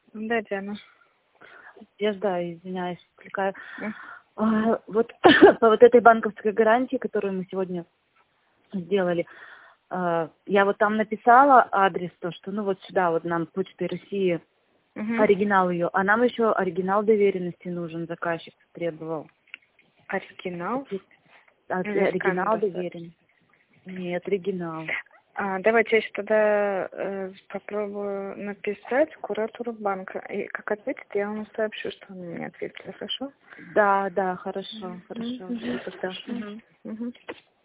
Да, Диана. Я ждаю, извиняюсь, отвлекаю. Мгм. Вот по вот этой банковской гарантии, которую мы сегодня сделали, я вот там написала адрес, то, что ну вот сюда вот нам Почтой России Мгм. оригинал ее, а нам еще оригинал доверенности нужен, заказчик требовал. Оригинал? Или скан Оригинал достаточно? доверенности. Нет, оригинал. Давайте я сейчас тогда попробую написать куратору банка. И как ответит, я вам сообщу, что он мне ответил, хорошо? Да, хорошо, хорошо. Мгм. Всё, тогда. Хорошо. Мгм.